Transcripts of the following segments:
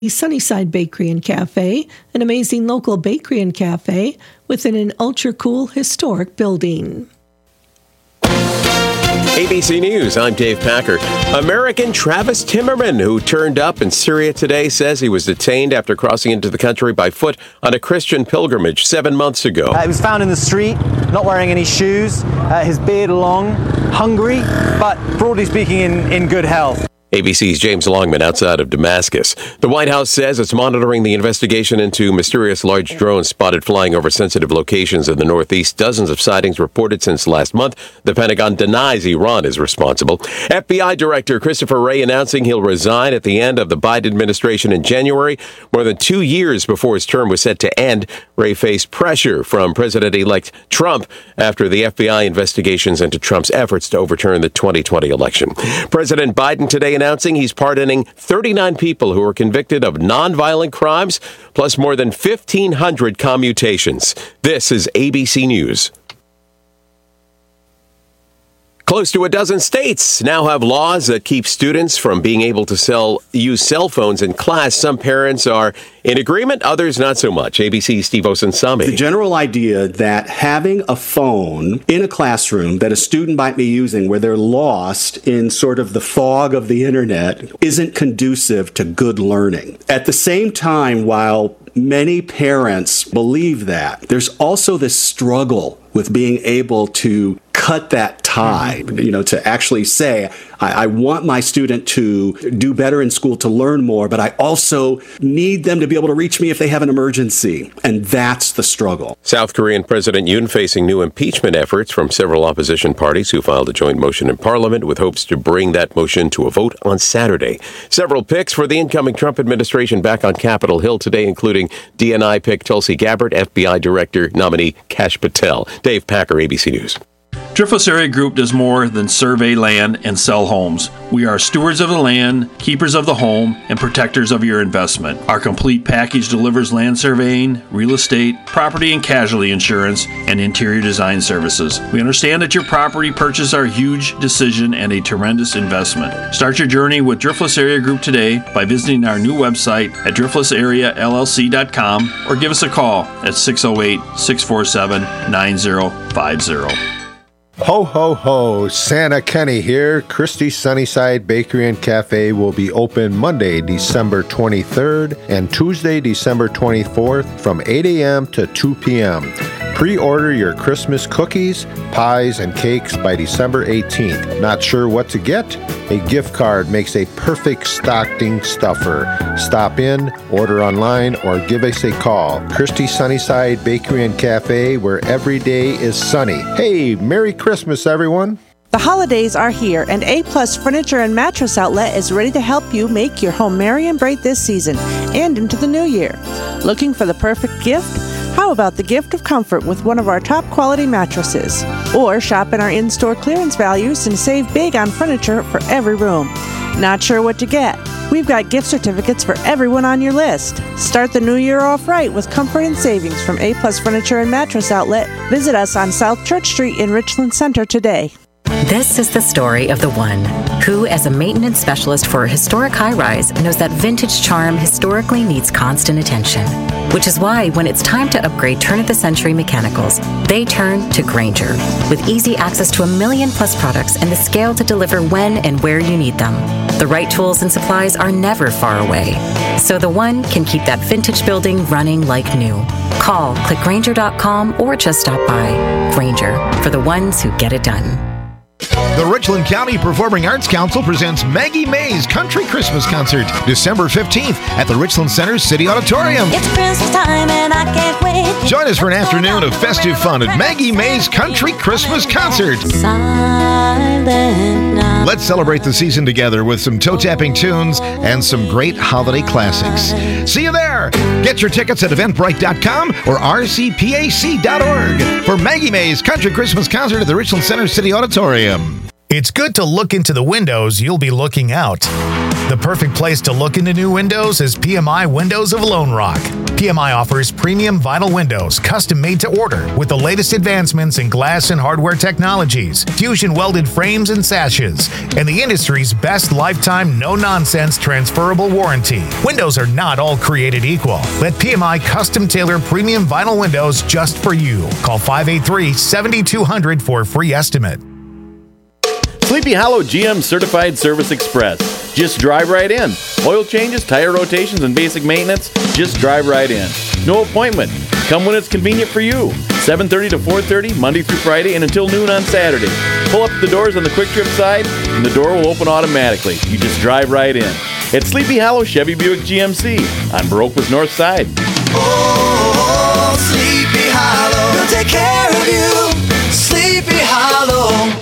Sunnyside Bakery and Cafe, an amazing local bakery and cafe within an ultra-cool historic building. ABC News, I'm Dave Packer. American Travis Timmerman, who turned up in Syria today, says he was detained after crossing into the country by foot on a Christian pilgrimage 7 months ago. He was found in the street, not wearing any shoes, his beard long, hungry, but broadly speaking in good health. ABC's James Longman outside of Damascus. The White House says it's monitoring the investigation into mysterious large drones spotted flying over sensitive locations in the Northeast. Dozens of sightings reported since last month. The Pentagon denies Iran is responsible. FBI Director Christopher Wray announcing he'll resign at the end of the Biden administration in January. More than 2 years before his term was set to end, Wray faced pressure from President-elect Trump after the FBI investigations into Trump's efforts to overturn the 2020 election. President Biden today announcing he's pardoning 39 people who were convicted of nonviolent crimes, plus more than 1,500 commutations. This is ABC News. Close to a dozen states now have laws that keep students from being able to use cell phones in class. Some parents are in agreement, others not so much. ABC's Steve Osunsami. The general idea that having a phone in a classroom that a student might be using where they're lost in sort of the fog of the internet isn't conducive to good learning. At the same time, while many parents believe that, there's also this struggle with being able to cut that tie, to actually say, I want my student to do better in school, to learn more, but I also need them to be able to reach me if they have an emergency. And that's the struggle. South Korean President Yoon facing new impeachment efforts from several opposition parties who filed a joint motion in Parliament with hopes to bring that motion to a vote on Saturday. Several picks for the incoming Trump administration back on Capitol Hill today, including DNI pick Tulsi Gabbard, FBI Director nominee Kash Patel. Dave Packer, ABC News. Driftless Area Group does more than survey land and sell homes. We are stewards of the land, keepers of the home, and protectors of your investment. Our complete package delivers land surveying, real estate, property and casualty insurance, and interior design services. We understand that your property purchase are a huge decision and a tremendous investment. Start your journey with Driftless Area Group today by visiting our new website at driftlessareallc.com or give us a call at 608-647-9050. Ho, ho, ho. Santa Kenny here. Christie's Sunnyside Bakery and Cafe will be open Monday, December 23rd and Tuesday, December 24th from 8 a.m. to 2 p.m. Pre-order your Christmas cookies, pies, and cakes by December 18th. Not sure what to get? A gift card makes a perfect stocking stuffer. Stop in, order online, or give us a call. Christie's Sunnyside Bakery and Cafe, where every day is sunny. Hey, Merry Christmas, everyone. The holidays are here, and A-Plus Furniture and Mattress Outlet is ready to help you make your home merry and bright this season and into the new year. Looking for the perfect gift? How about the gift of comfort with one of our top quality mattresses? Or shop in our in-store clearance values and save big on furniture for every room. Not sure what to get? We've got gift certificates for everyone on your list. Start the new year off right with comfort and savings from A-Plus Furniture and Mattress Outlet. Visit us on South Church Street in Richland Center today. This is the story of the one who, as a maintenance specialist for a historic high-rise, knows that vintage charm historically needs constant attention. Which is why, when it's time to upgrade turn-of-the-century mechanicals, they turn to Grainger. With easy access to 1 million-plus products and the scale to deliver when and where you need them. The right tools and supplies are never far away. So the one can keep that vintage building running like new. Call, click Grainger.com, or just stop by. Grainger, for the ones who get it done. The Richland County Performing Arts Council presents Maggie Mae's Country Christmas Concert, December 15th at the Richland Center City Auditorium. It's Christmas time and I can't wait. Join us for an afternoon of festive fun at Maggie Mae's Country Christmas Concert. Let's celebrate the season together with some toe-tapping tunes and some great holiday classics. See you there! Get your tickets at eventbrite.com or rcpac.org for Maggie Mae's Country Christmas Concert at the Richland Center City Auditorium. It's good to look into the windows you'll be looking out. The perfect place to look into new windows is PMI Windows of Lone Rock. PMI offers premium vinyl windows, custom made to order, with the latest advancements in glass and hardware technologies, fusion welded frames and sashes, and the industry's best lifetime no-nonsense transferable warranty. Windows are not all created equal. Let PMI custom tailor premium vinyl windows just for you. Call 583-7200 for a free estimate. Sleepy Hollow GM Certified Service Express. Just drive right in. Oil changes, tire rotations, and basic maintenance, just drive right in. No appointment. Come when it's convenient for you. 7:30 to 4:30, Monday through Friday, and until noon on Saturday. Pull up the doors on the Quick Trip side, and the door will open automatically. You just drive right in. It's Sleepy Hollow Chevy Buick GMC on Baroque North Side. Oh, Sleepy Hollow, we'll take care of you. Sleepy Hollow.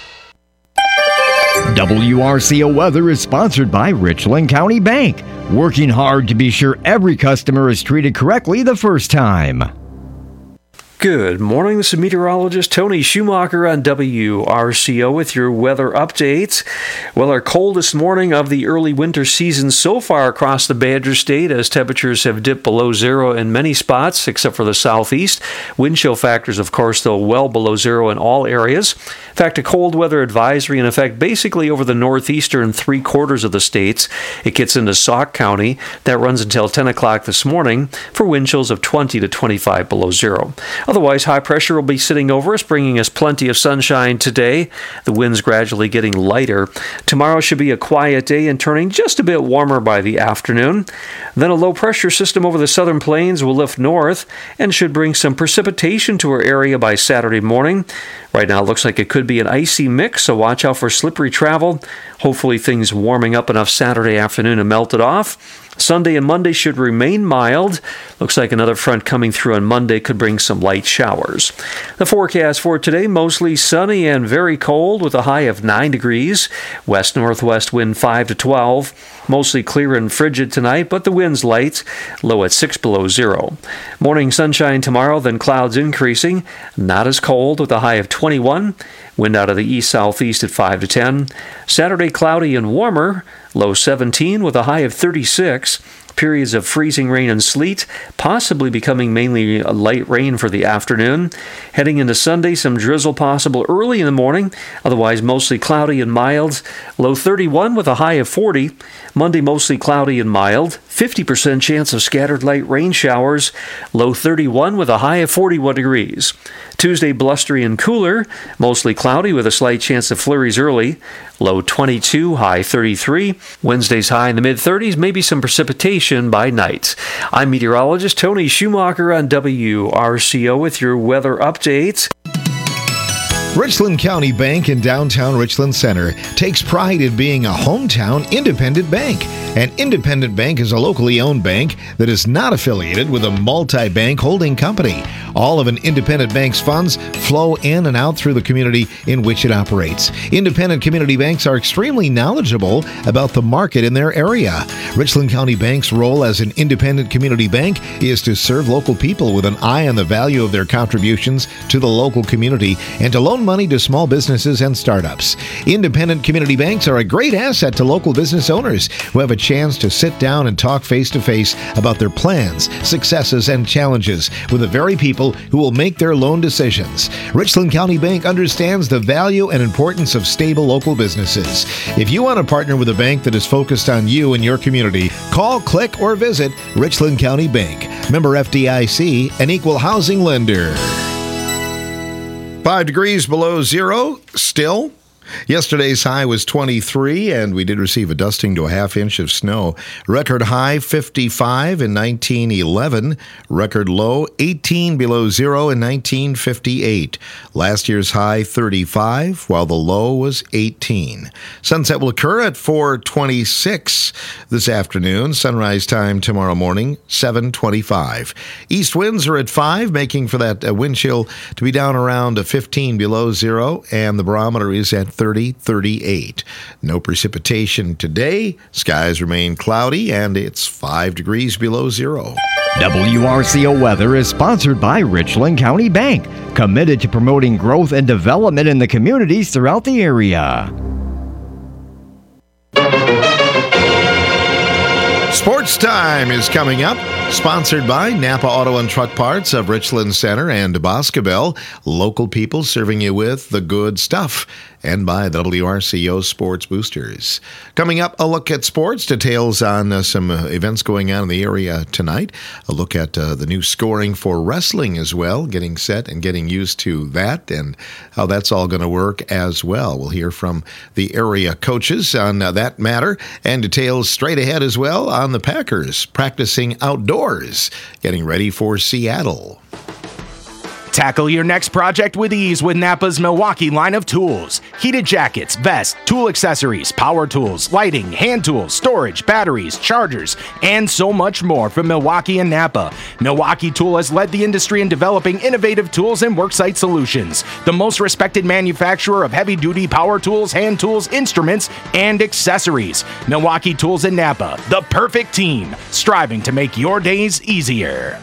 WRCO Weather is sponsored by Richland County Bank, working hard to be sure every customer is treated correctly the first time. Good morning, this is meteorologist Tony Schumacher on WRCO with your weather updates. Well, our coldest morning of the early winter season so far across the Badger State, as temperatures have dipped below zero in many spots except for the southeast. Wind chill factors, of course, though well below zero in all areas. In fact, a cold weather advisory in effect basically over the northeastern three-quarters of the states. It gets into Sauk County. That runs until 10 o'clock this morning for wind chills of 20 to 25 below zero. Otherwise, high pressure will be sitting over us, bringing us plenty of sunshine today. The wind's gradually getting lighter. Tomorrow should be a quiet day and turning just a bit warmer by the afternoon. Then a low-pressure system over the southern plains will lift north and should bring some precipitation to our area by Saturday morning. Right now, it looks like it could be an icy mix, so watch out for slippery travel. Hopefully, things warming up enough Saturday afternoon to melt it off. Sunday and Monday should remain mild. Looks like another front coming through on Monday could bring some light showers. The forecast for today, mostly sunny and very cold with a high of 9 degrees. West-northwest wind 5 to 12. Mostly clear and frigid tonight, but the wind's light, low at 6 below zero. Morning sunshine tomorrow, then clouds increasing. Not as cold with a high of 21. Wind out of the east-southeast at 5 to 10. Saturday cloudy and warmer, low 17 with a high of 36. Periods of freezing rain and sleet, possibly becoming mainly a light rain for the afternoon. Heading into Sunday, some drizzle possible early in the morning, otherwise mostly cloudy and mild. Low 31 with a high of 40. Monday, mostly cloudy and mild. 50% chance of scattered light rain showers. Low 31 with a high of 41 degrees. Tuesday, blustery and cooler, mostly cloudy with a slight chance of flurries early. Low 22, high 33. Wednesday's high in the mid-30s, maybe some precipitation by night. I'm meteorologist Tony Schumacher on WRCO with your weather updates. Richland County Bank in downtown Richland Center takes pride in being a hometown independent bank. An independent bank is a locally owned bank that is not affiliated with a multi-bank holding company. All of an independent bank's funds flow in and out through the community in which it operates. Independent community banks are extremely knowledgeable about the market in their area. Richland County Bank's role as an independent community bank is to serve local people with an eye on the value of their contributions to the local community and to loan money to small businesses and startups. Independent community banks are a great asset to local business owners who have a chance to sit down and talk face-to-face about their plans, successes, and challenges with the very people who will make their loan decisions. Richland County Bank understands the value and importance of stable local businesses. If you want to partner with a bank that is focused on you and your community, call, click, or visit Richland County Bank. Member FDIC, an equal housing lender. 5 degrees below zero still. Yesterday's high was 23, and we did receive a dusting to a half inch of snow. Record high 55 in 1911. Record low 18 below zero in 1958. Last year's high 35, while the low was 18. Sunset will occur at 4:26 this afternoon. Sunrise time tomorrow morning 7:25. East winds are at 5, making for that wind chill to be down around 15 below zero, and the barometer is at 38. No precipitation today. Skies remain cloudy, and it's 5 degrees below zero. WRCO Weather is sponsored by Richland County Bank, committed to promoting growth and development in the communities throughout the area. Sports Time is coming up, sponsored by Napa Auto and Truck Parts of Richland Center and Boscobel, local people serving you with the good stuff, and by the WRCO Sports Boosters. Coming up, a look at sports, details on some events going on in the area tonight, a look at the new scoring for wrestling as well, getting set and getting used to that and how that's all going to work as well. We'll hear from the area coaches on that matter, and details straight ahead as well on the Packers practicing outdoors, getting ready for Seattle. Tackle your next project with ease with Napa's Milwaukee line of tools. Heated jackets, vests, tool accessories, power tools, lighting, hand tools, storage, batteries, chargers, and so much more from Milwaukee and Napa. Milwaukee Tool has led the industry in developing innovative tools and worksite solutions. The most respected manufacturer of heavy-duty power tools, hand tools, instruments, and accessories. Milwaukee Tools and Napa, the perfect team, striving to make your days easier.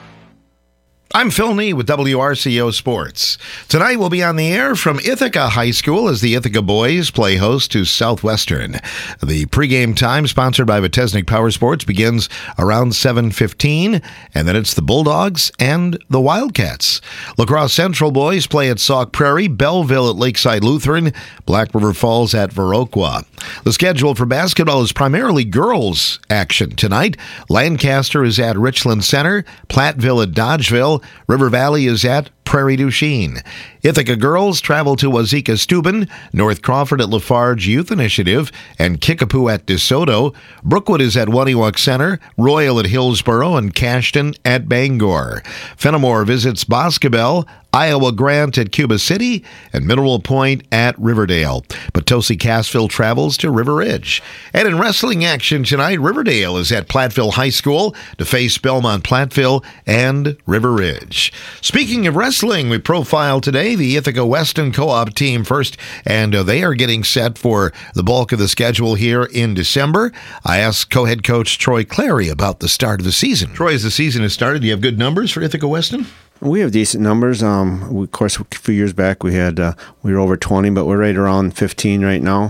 I'm Phil Nee with WRCO Sports. Tonight we'll be on the air from Ithaca High School as the Ithaca boys play host to Southwestern. The pregame time, sponsored by Vitesnik Power Sports, begins around 7:15, and then it's the Bulldogs and the Wildcats. La Crosse Central boys play at Sauk Prairie, Belleville at Lakeside Lutheran, Black River Falls at Viroqua. The schedule for basketball is primarily girls action tonight. Lancaster is at Richland Center, Platteville at Dodgeville, River Valley is at Prairie du Chien. Ithaca girls travel to Wazeeka Steuben, North Crawford at Lafarge Youth Initiative, and Kickapoo at DeSoto. Brookwood is at Waniwak Center, Royal at Hillsboro, and Cashton at Bangor. Fenimore visits Boscobel, Iowa Grant at Cuba City, and Mineral Point at Riverdale. Potosi Cassville travels to River Ridge. And in wrestling action tonight, Riverdale is at Platteville High School to face Belmont Platteville and River Ridge. Speaking of wrestling, we profile today the Ithaca Weston Co-op team first, and they are getting set for the bulk of the schedule here in December. I asked co-head coach Troy Clary about the start of the season. Troy, as the season has started, do you have good numbers for Ithaca Weston? We have decent numbers. Of course, a few years back we were over 20, but we're right around 15 right now,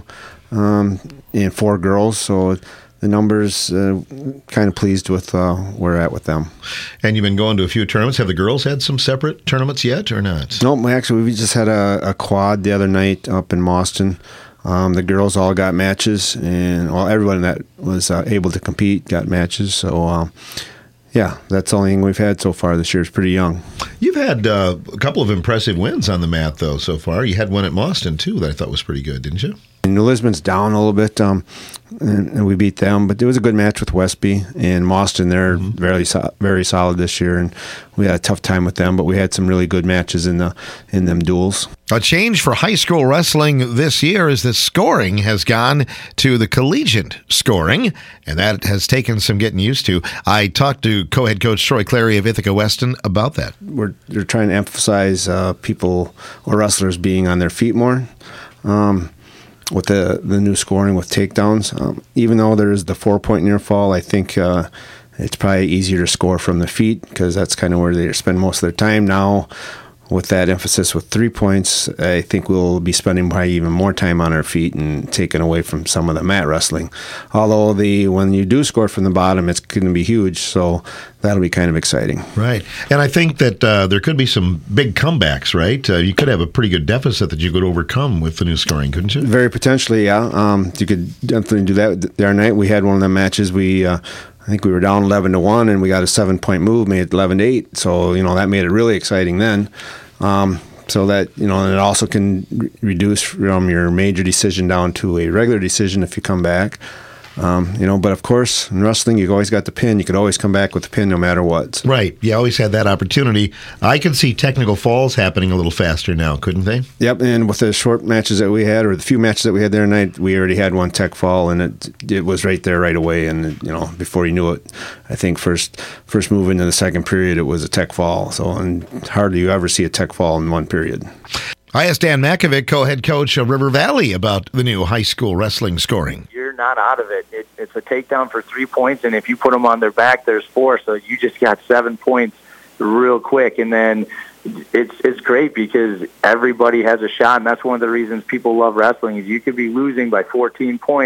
and 4 girls. So the numbers, kind of pleased with where we're at with them. And you've been going to a few tournaments. Have the girls had some separate tournaments yet, or not? No, actually, we just had a quad the other night up in Mauston. The girls all got matches, and everyone that was able to compete got matches. So. Yeah, that's the only thing we've had so far this year. It's pretty young. You've had a couple of impressive wins on the mat, though, so far. You had one at Mauston, too, that I thought was pretty good, didn't you? New Lisbon's down a little bit, and we beat them. But it was a good match with Westby and Mauston. They're very solid this year, and we had a tough time with them. But we had some really good matches in them duels. A change for high school wrestling this year is that scoring has gone to the collegiate scoring, and that has taken some getting used to. I talked to co-head coach Troy Clary of Ithaca Weston about that. They're trying to emphasize people or wrestlers being on their feet more. With the new scoring with takedowns, even though there's the 4-point near fall, I think it's probably easier to score from the feet because that's kind of where they spend most of their time now. With that emphasis with 3 points, I think we'll be spending probably even more time on our feet and taking away from some of the mat wrestling. Although when you do score from the bottom, it's going to be huge, so that'll be kind of exciting. Right. And I think that there could be some big comebacks, right? You could have a pretty good deficit that you could overcome with the new scoring, couldn't you? Very potentially, yeah. You could definitely do that. The other night we had one of the matches I think we were down 11-1, and we got a 7-point move, made it 11-8. So that made it really exciting then. So that and it also can reduce from your major decision down to a regular decision if you come back. But of course, in wrestling, you've always got the pin. You could always come back with the pin no matter what. So. Right. You always had that opportunity. I can see technical falls happening a little faster now, couldn't they? Yep. And with the short matches that we had, or the few matches that we had there tonight, we already had one tech fall, and it was right there right away. And, before you knew it, I think first move into the second period, it was a tech fall. So, and hardly you ever see a tech fall in one period. I asked Dan Makovic, co-head coach of River Valley, about the new high school wrestling scoring. You're not out of it. It's a takedown for 3 points, and if you put them on their back, there's 4. So you just got 7 points real quick, and then it's great because everybody has a shot, and that's one of the reasons people love wrestling is you could be losing by 14 points,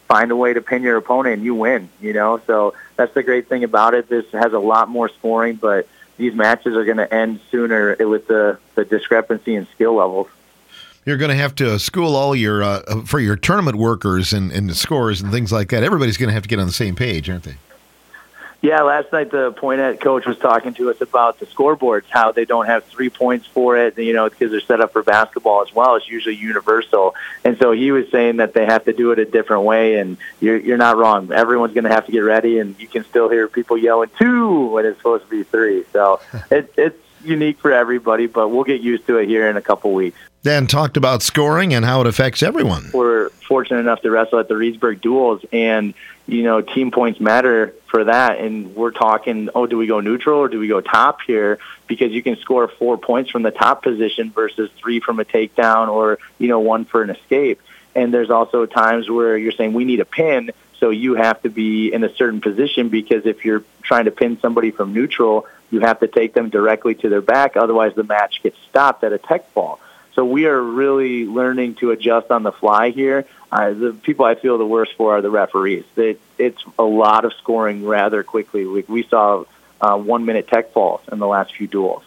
find a way to pin your opponent and you win, So that's the great thing about it. This has a lot more scoring, but these matches are going to end sooner with the discrepancy in skill levels. You're going to have to school all your for your tournament workers and the scores and things like that. Everybody's going to have to get on the same page, aren't they? Yeah, last night the Pointet coach was talking to us about the scoreboards, how they don't have 3 points for it, because they're set up for basketball as well. It's usually universal. And so he was saying that they have to do it a different way, and you're not wrong. Everyone's going to have to get ready, and you can still hear people yelling 2 when it's supposed to be 3. So it's unique for everybody, but we'll get used to it here in a couple weeks. Dan talked about scoring and how it affects everyone. We're fortunate enough to wrestle at the Reedsburg Duels, and team points matter for that. And we're talking, do we go neutral or do we go top here? Because you can score 4 points from the top position versus 3 from a takedown or 1 for an escape. And there's also times where you're saying we need a pin, so you have to be in a certain position, because if you're trying to pin somebody from neutral, you have to take them directly to their back. Otherwise, the match gets stopped at a tech fall. So we are really learning to adjust on the fly here. The people I feel the worst for are the referees. It's a lot of scoring rather quickly. We saw 1-minute tech falls in the last few duels.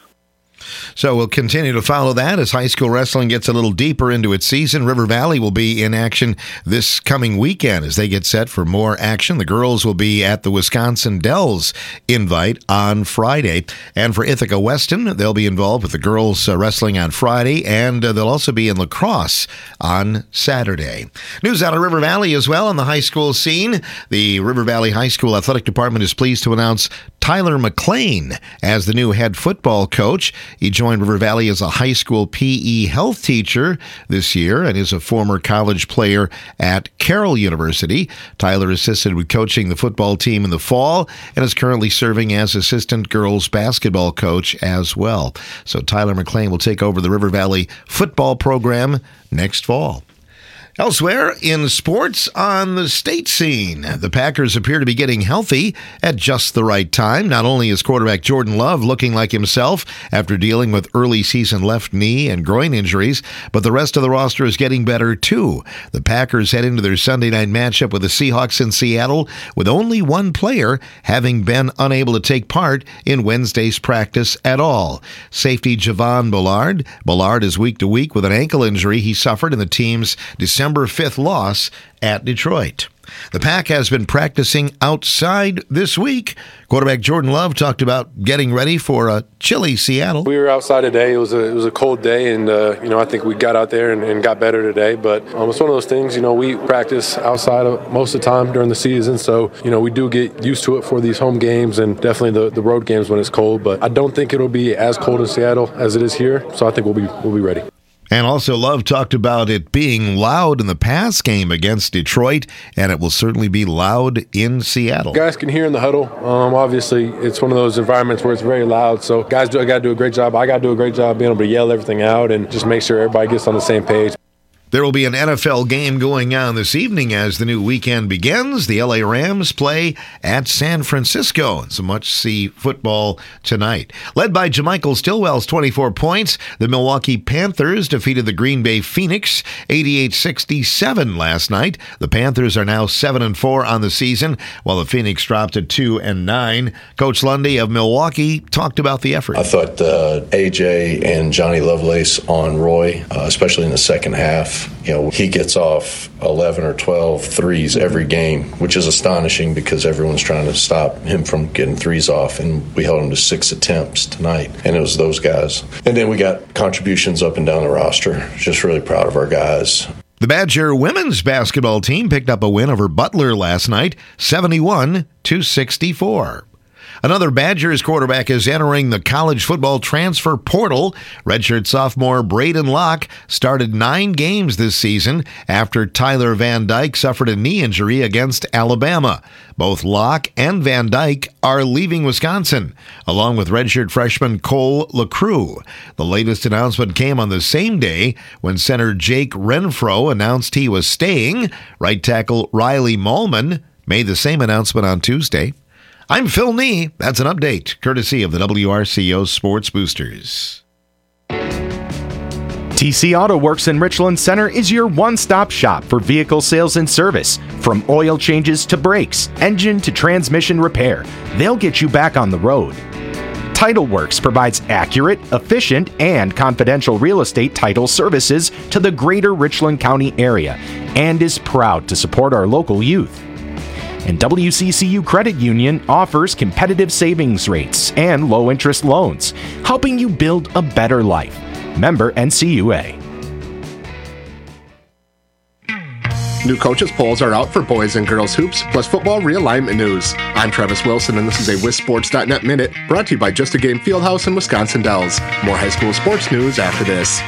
So we'll continue to follow that as high school wrestling gets a little deeper into its season. River Valley will be in action this coming weekend as they get set for more action. The girls will be at the Wisconsin Dells Invite on Friday. And for Ithaca Weston, they'll be involved with the girls wrestling on Friday, and they'll also be in lacrosse on Saturday. News out of River Valley as well on the high school scene. The River Valley High School Athletic Department is pleased to announce Tyler McLean as the new head football coach. He joined River Valley as a high school PE health teacher this year and is a former college player at Carroll University. Tyler assisted with coaching the football team in the fall and is currently serving as assistant girls basketball coach as well. So Tyler McLean will take over the River Valley football program next fall. Elsewhere in sports on the state scene, the Packers appear to be getting healthy at just the right time. Not only is quarterback Jordan Love looking like himself after dealing with early season left knee and groin injuries, but the rest of the roster is getting better too. The Packers head into their Sunday night matchup with the Seahawks in Seattle with only one player having been unable to take part in Wednesday's practice at all. Safety Javon Bullard. Bullard is week to week with an ankle injury he suffered in the team's December 5th loss at Detroit. The Pack has been practicing outside this week. Quarterback Jordan Love talked about getting ready for a chilly Seattle. We were outside today. It was a cold day, and I think we got out there and got better today. But it's one of those things. We practice outside most of the time during the season, so we do get used to it for these home games and definitely the road games when it's cold. But I don't think it'll be as cold in Seattle as it is here, so I think we'll be ready. And also, Love talked about it being loud in the pass game against Detroit, and it will certainly be loud in Seattle. Guys can hear in the huddle. Obviously, it's one of those environments where it's very loud, so guys got to do a great job. I got to do a great job being able to yell everything out and just make sure everybody gets on the same page. There will be an NFL game going on this evening as the new weekend begins. The LA Rams play at San Francisco. It's a must-see football tonight. Led by JaMichael Stillwell's 24 points, the Milwaukee Panthers defeated the Green Bay Phoenix 88-67 last night. The Panthers are now 7-4 on the season, while the Phoenix dropped to 2-9. Coach Lundy of Milwaukee talked about the effort. I thought AJ and Johnny Lovelace on Roy, especially in the second half, he gets off 11 or 12 threes every game, which is astonishing because everyone's trying to stop him from getting threes off, and we held him to 6 attempts tonight, and it was those guys. And then we got contributions up and down the roster. Just really proud of our guys. The Badger women's basketball team picked up a win over Butler last night, 71-64. Another Badgers quarterback is entering the college football transfer portal. Redshirt sophomore Braden Locke started 9 games this season after Tyler Van Dyke suffered a knee injury against Alabama. Both Locke and Van Dyke are leaving Wisconsin, along with redshirt freshman Cole LaCrue. The latest announcement came on the same day when center Jake Renfro announced he was staying. Right tackle Riley Mahlman made the same announcement on Tuesday. I'm Phil Nee. That's an update, courtesy of the WRCO Sports Boosters. TC Auto Works in Richland Center is your one-stop shop for vehicle sales and service. From oil changes to brakes, engine to transmission repair, they'll get you back on the road. Title Works provides accurate, efficient, and confidential real estate title services to the greater Richland County area and is proud to support our local youth. And WCCU Credit Union offers competitive savings rates and low-interest loans, helping you build a better life. Member NCUA. New coaches polls are out for boys and girls hoops, plus football realignment news. I'm Travis Wilson, and this is a WisSports.net Minute, brought to you by Just a Game Fieldhouse in Wisconsin Dells. More high school sports news after this.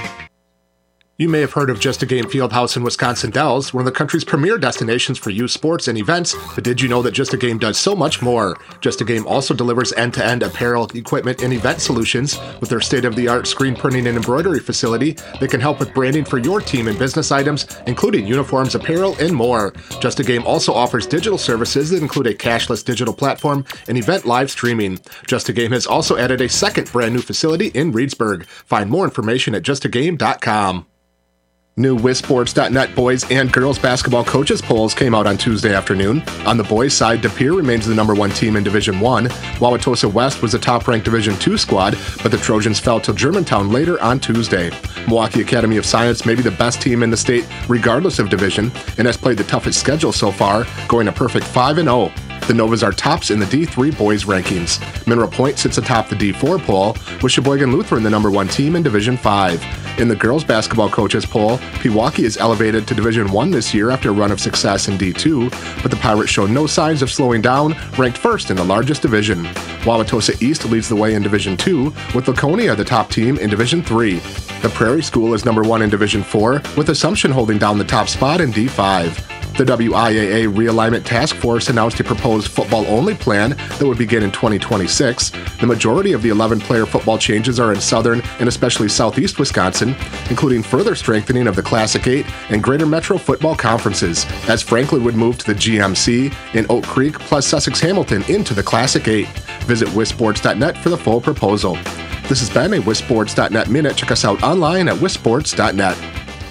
You may have heard of Just a Game Fieldhouse in Wisconsin Dells, one of the country's premier destinations for youth sports and events, but did you know that Just a Game does so much more? Just a Game also delivers end-to-end apparel, equipment, and event solutions. With their state-of-the-art screen printing and embroidery facility, they can help with branding for your team and business items, including uniforms, apparel, and more. Just a Game also offers digital services that include a cashless digital platform and event live streaming. Just a Game has also added a second brand new facility in Reedsburg. Find more information at justagame.com. New WisSports.net boys and girls basketball coaches polls came out on Tuesday afternoon. On the boys' side, De Pere remains the number one team in Division 1. Wauwatosa West was the top-ranked Division 2 squad, but the Trojans fell to Germantown later on Tuesday. Milwaukee Academy of Science may be the best team in the state regardless of division and has played the toughest schedule so far, going a perfect 5-0. The Novas are tops in the D3 boys rankings. Mineral Point sits atop the D4 poll, with Sheboygan Lutheran the number one team in Division 5. In the girls basketball coaches poll, Pewaukee is elevated to Division 1 this year after a run of success in D2, but the Pirates show no signs of slowing down, ranked first in the largest division. Wauwatosa East leads the way in Division 2, with Laconia the top team in Division 3. The Prairie School is number 1 in Division 4, with Assumption holding down the top spot in D5. The WIAA Realignment Task Force announced a proposed football-only plan that would begin in 2026. The majority of the 11-player football changes are in southern and especially southeast Wisconsin, including further strengthening of the Classic 8 and Greater Metro football conferences, as Franklin would move to the GMC and Oak Creek plus Sussex-Hamilton into the Classic 8. Visit WisSports.net for the full proposal. This has been a WisSports.net Minute. Check us out online at WisSports.net.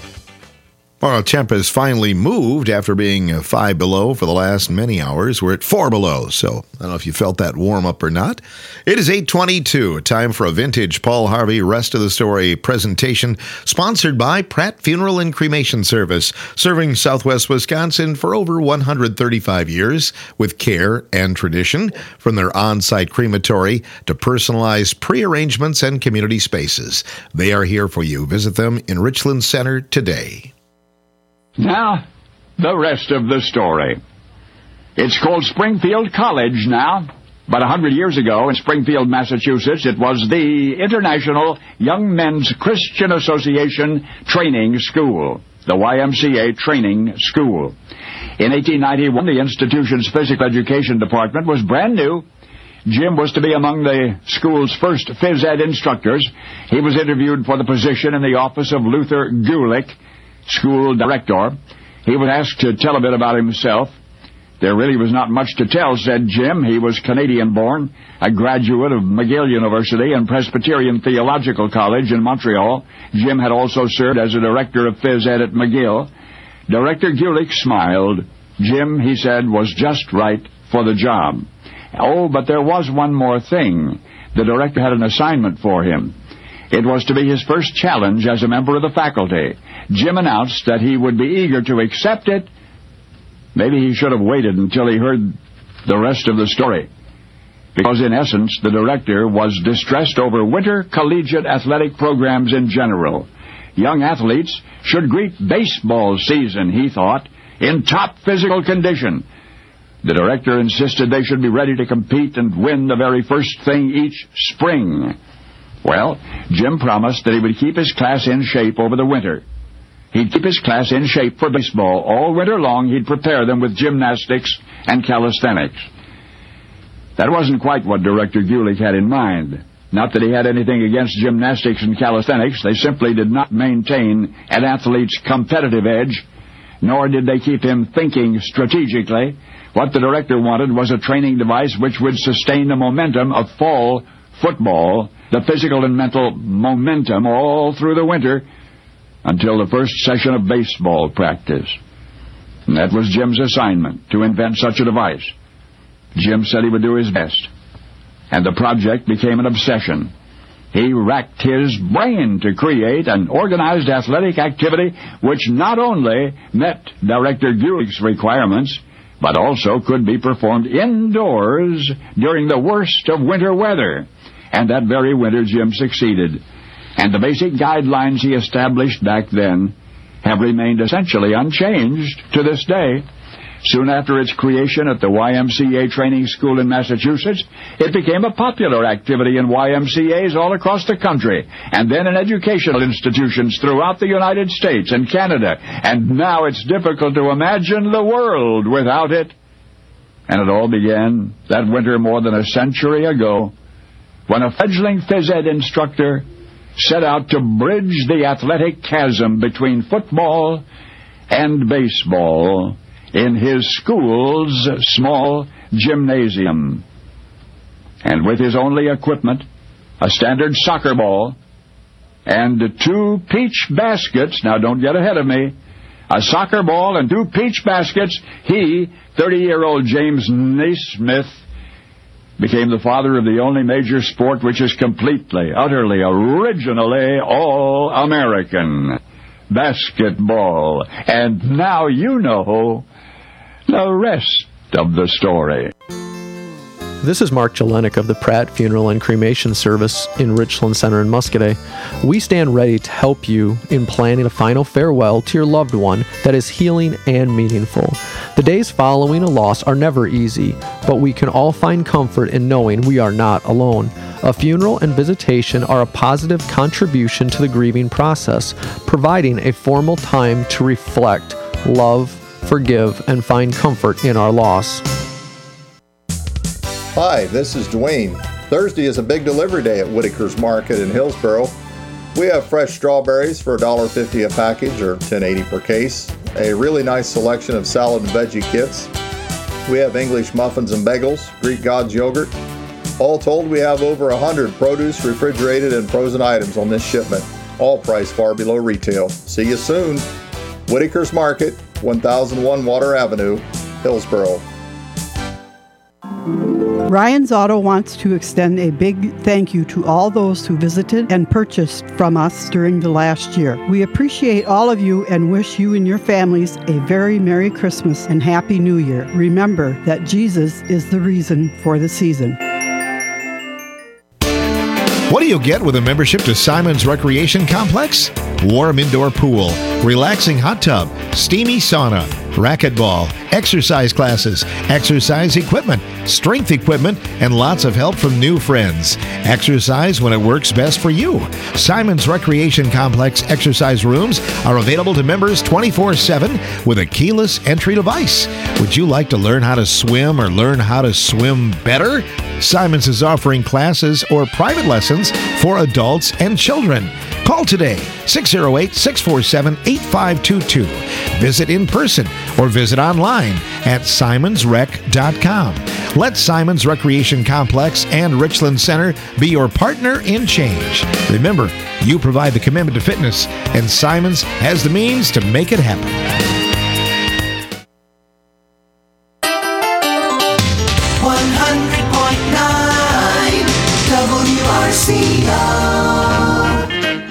Our temp has finally moved after being 5 below for the last many hours. We're at 4 below, so I don't know if you felt that warm up or not. It is 8:22, time for a vintage Paul Harvey Rest of the Story presentation, sponsored by Pratt Funeral and Cremation Service, serving Southwest Wisconsin for over 135 years with care and tradition, from their on-site crematory to personalized pre-arrangements and community spaces. They are here for you. Visit them in Richland Center today. Now, the rest of the story. It's called Springfield College now, but 100 years ago in Springfield, Massachusetts, it was the International Young Men's Christian Association Training School, the YMCA Training School. In 1891, the institution's physical education department was brand new. Jim was to be among the school's first phys ed instructors. He was interviewed for the position in the office of Luther Gulick, school director. He was asked to tell a bit about himself. There really was not much to tell, said Jim. He was Canadian-born, a graduate of McGill University and Presbyterian Theological College in Montreal. Jim had also served as a director of phys ed at McGill. Director Gulick smiled. Jim, he said, was just right for the job. Oh, but there was one more thing. The director had an assignment for him. It was to be his first challenge as a member of the faculty. Jim announced that he would be eager to accept it. Maybe he should have waited until he heard the rest of the story, because in essence, the director was distressed over winter collegiate athletic programs in general. Young athletes should greet baseball season, he thought, in top physical condition. The director insisted they should be ready to compete and win the very first thing each spring. Well, Jim promised that he would keep his class in shape over the winter. He'd keep his class in shape for baseball. All winter long, he'd prepare them with gymnastics and calisthenics. That wasn't quite what Director Gulick had in mind. Not that he had anything against gymnastics and calisthenics. They simply did not maintain an athlete's competitive edge, nor did they keep him thinking strategically. What the director wanted was a training device which would sustain the momentum of fall football, the physical and mental momentum all through the winter, until the first session of baseball practice. And that was Jim's assignment, to invent such a device. Jim said he would do his best, and the project became an obsession. He racked his brain to create an organized athletic activity which not only met Director Gulick's requirements, but also could be performed indoors during the worst of winter weather. And that very winter, Jim succeeded. And the basic guidelines he established back then have remained essentially unchanged to this day. Soon after its creation at the YMCA Training School in Massachusetts, it became a popular activity in YMCAs all across the country, and then in educational institutions throughout the United States and Canada. And now it's difficult to imagine the world without it. And it all began that winter more than a century ago, when a fledgling phys ed instructor set out to bridge the athletic chasm between football and baseball in his school's small gymnasium. And with his only equipment, a standard soccer ball, and 2 peach baskets, now don't get ahead of me, a soccer ball and 2 peach baskets, he, 30-year-old James Naismith, became the father of the only major sport which is completely, utterly, originally all-American, basketball. And now you know the rest of the story. This is Mark Jelenik of the Pratt Funeral and Cremation Service in Richland Center in Muscadet. We stand ready to help you in planning a final farewell to your loved one that is healing and meaningful. The days following a loss are never easy, but we can all find comfort in knowing we are not alone. A funeral and visitation are a positive contribution to the grieving process, providing a formal time to reflect, love, forgive, and find comfort in our loss. Hi, this is Dwayne. Thursday is a big delivery day at Whitaker's Market in Hillsboro. We have fresh strawberries for $1.50 a package or $10.80 per case, a really nice selection of salad and veggie kits. We have English muffins and bagels, Greek God's yogurt. All told, we have over 100 produce, refrigerated, and frozen items on this shipment, all priced far below retail. See you soon. Whitaker's Market, 1001 Water Avenue, Hillsboro. Ryan's Auto wants to extend a big thank you to all those who visited and purchased from us during the last year. We appreciate all of you and wish you and your families a very Merry Christmas and Happy New Year. Remember that Jesus is the reason for the season. What do you get with a membership to Simon's Recreation Complex? Warm indoor pool, relaxing hot tub, steamy sauna, racquetball, exercise classes, exercise equipment, strength equipment, and lots of help from new friends. Exercise when it works best for you. Simon's Recreation Complex exercise rooms are available to members 24/7 with a keyless entry device. Would you like to learn how to swim or learn how to swim better? Simon's is offering classes or private lessons for adults and children. Call today, 608-647-8522. Visit in person or visit online at simonsrec.com. Let Simon's Recreation Complex and Richland Center be your partner in change. Remember, you provide the commitment to fitness, and Simon's has the means to make it happen. 100.9 WRCO.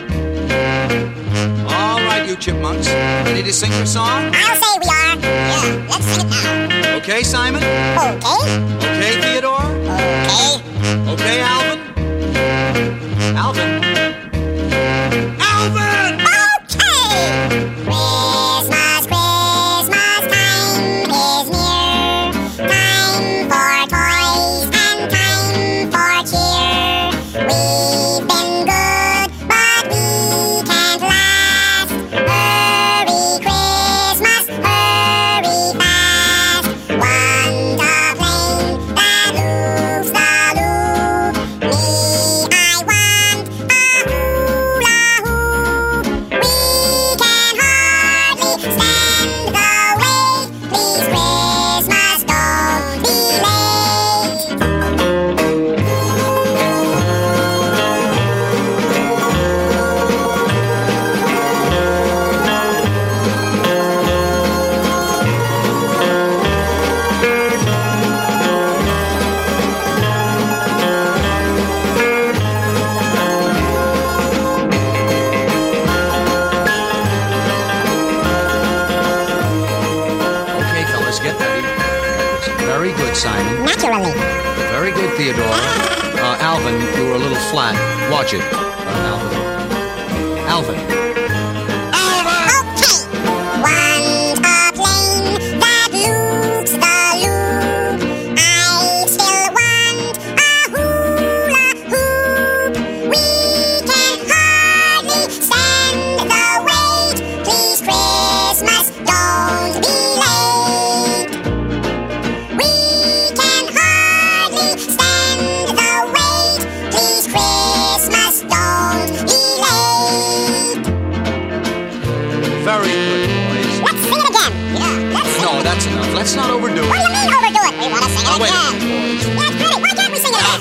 All right, you chipmunks. Ready to sing your song? I'll say we are. Yeah, let's sing it now. Okay, Simon? Okay. Okay, Theodore? Okay. Okay, Alvin? Alvin? Alvin! Okay! Christmas, Christmas time is near. Time for toys and time for cheer. We've been good, but we can't last. Hurry, Christmas, hurry fast. One the plane, Alvin, you were a little flat. Watch it, Alvin. Alvin. Want a plane that loops the loop. I still want a hula hoop. We can hardly stand the wait. Please, Christmas, don't be late. We can hardly stand the wait. Please, Christmas, don't be late. Very good, boys. Let's sing it again. No, that's enough. Let's not overdo it. What do you mean overdo it? We want to sing it Wait a again. minute, boys. That's great. Why can't we sing it again?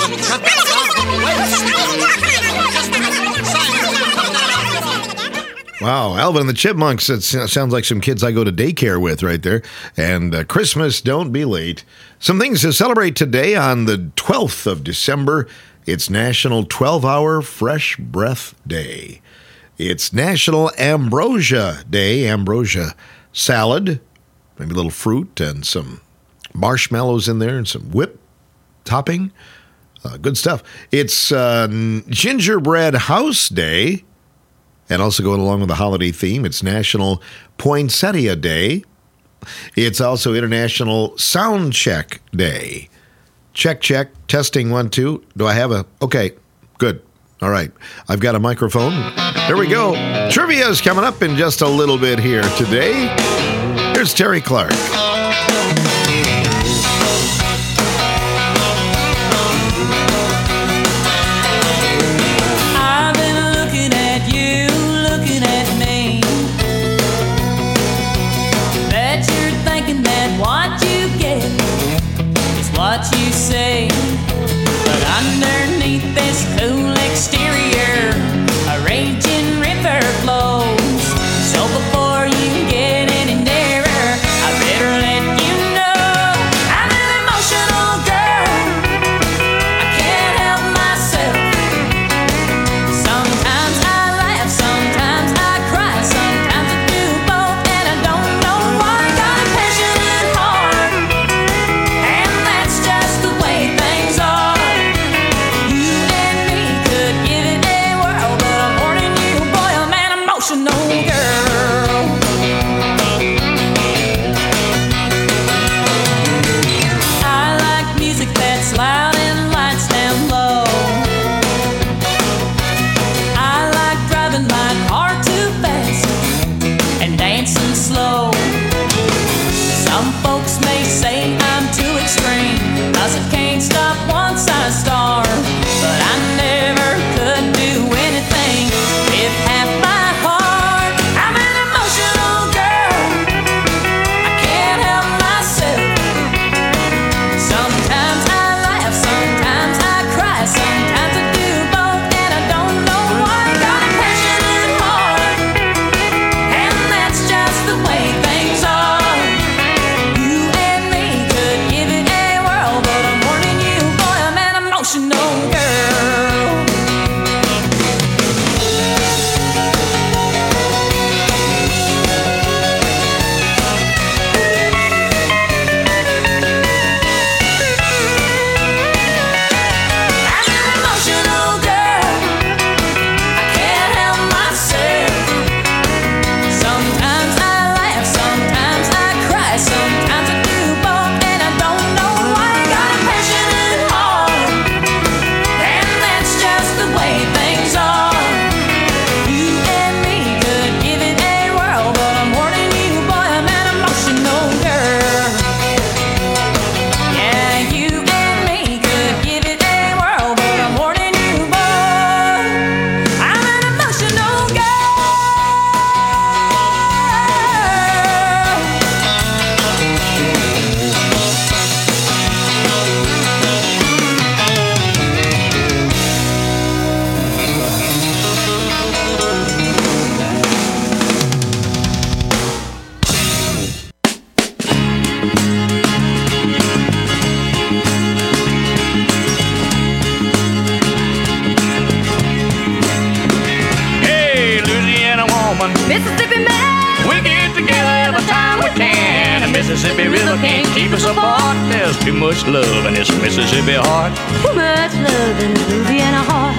Wow, Alvin and the Chipmunks. It sounds like some kids I go to daycare with right there. And Christmas, don't be late. Some things to celebrate today on the 12th of December. It's National 12-Hour Fresh Breath Day. It's National Ambrosia Day. Ambrosia salad, maybe a little fruit and some marshmallows in there and some whip topping. Good stuff. It's Gingerbread House Day. And also going along with the holiday theme, it's National Poinsettia Day. It's also International Sound Check Day. Check, check, testing 1, 2. Do I have a... Okay, good. All right. I've got a microphone. There we go. Trivia is coming up in just a little bit here today. Here's Terry Clark. I've been looking at you, looking at me. Bet you're thinking that what you get is what you say. But underneath this cool exterior, a raging river flows. So before you get any nearer, I better let you know I'm an emotional girl. I can't help myself. Sometimes I laugh, sometimes I cry, sometimes I do both, and I don't know why. Got a passionate heart, and that's just the way things are. You and me could give it a whirl, but I'm warning you, boy, I'm an emotional girl. I like music that's loud and lights down low. I like driving my car too fast and dancing slow. Some folks may say I'm too extreme, 'cause I can't stop once I start. But I never could do anything with half my heart. I'm an emotional girl. I can't help myself. Sometimes I laugh, sometimes I cry, sometimes I do both, and I don't know why. Got a passionate heart, and that's just the way things are. You and me could give it a whirl, but I'm warning you, boy, I'm an emotional girl. I'm an emotional girl. I can't help myself. Sometimes I laugh, sometimes I cry, sometimes I do both, and I don't know why. Got a passionate heart, and that's just the way things are. You and me could give it a whirl, but I'm warning you, boy, I'm an emotional girl. Yeah, you and me could give it a whirl, but I'm warning you, boy, I'm an emotional girl. Hey, Louisiana woman, Mississippi man, we get together every time we can. And Mississippi Mississippi River can't keep us apart. There's too much love in this Mississippi heart. Too much love in the Louisiana heart.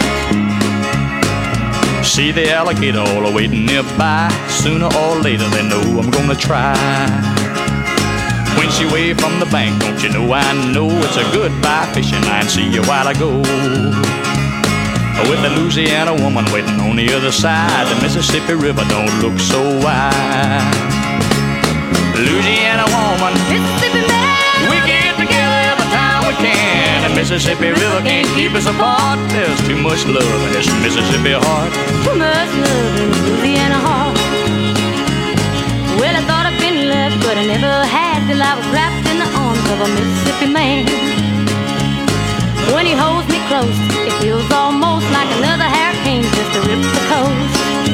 See the alligator all waiting nearby. Sooner or later they know I'm gonna try. When she waved from the bank, don't you know I know it's a goodbye fishing line. See you while I go. With the Louisiana woman waiting on the other side, the Mississippi River don't look so wide. Louisiana woman, Mississippi man, we get together every time we can. The Mississippi River can't keep us apart. There's too much love in this Mississippi heart. too much love in the Louisiana heart. Well, I thought I'd been left, but I never had till I was wrapped in the arms of a Mississippi man. When he holds me close, it feels almost like another hurricane just to rip the coast.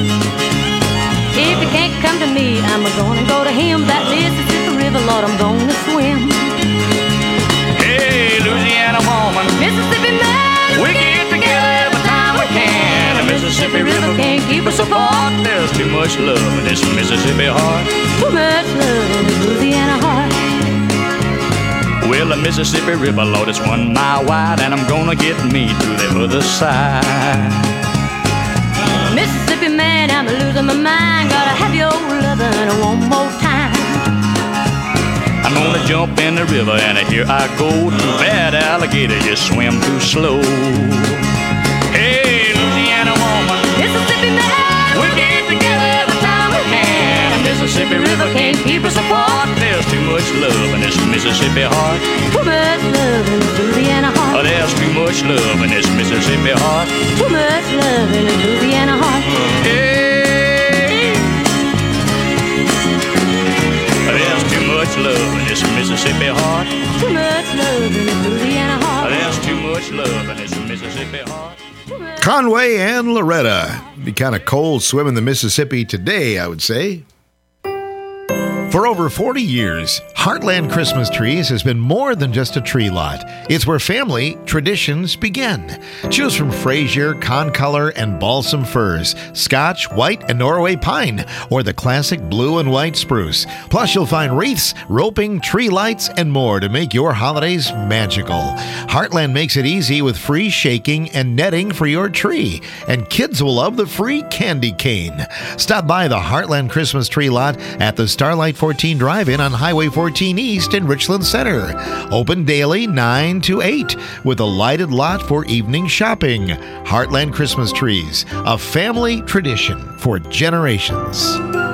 If he can't come to me, I'm gonna go to him. That Mississippi River, Lord, I'm gonna swim. Hey, Louisiana woman, Mississippi man, we get together every time we can. The Mississippi River can't keep us apart. There's too much love in this Mississippi heart. too much love in the Louisiana heart. Well, the Mississippi River, Lord, it's 1 mile wide, and I'm gonna get me to the other side. Mississippi man, I'm losing my mind. Gotta have your lovin' one more time. I'm gonna jump in the river, and here I go. Too bad, alligator, you swim too slow. Hey, Louisiana woman, Mississippi man, we get together every time we can. The Mississippi River can't keep us apart. There's too much love in this Mississippi heart. too much love in the Louisiana heart. Oh, there's too much love in this Mississippi heart. Too much love in the Louisiana heart. Hey, there's too much love in this Mississippi heart. Too much love in the Louisiana heart. There's too much love in this Mississippi heart. Conway and Loretta. Be kind of cold swimming the Mississippi today, I would say. For over 40 years, Heartland Christmas Trees has been more than just a tree lot. It's where family traditions begin. Choose from Fraser, Concolor, and Balsam firs, Scotch, White, and Norway pine, or the classic blue and white spruce. Plus, you'll find wreaths, roping, tree lights, and more to make your holidays magical. Heartland makes it easy with free shaking and netting for your tree. And kids will love the free candy cane. Stop by the Heartland Christmas Tree lot at the Starlight 14 Drive-In on Highway 14 East in Richland Center. Open daily 9 to 8 with a lighted lot for evening shopping. Heartland Christmas Trees, a family tradition for generations.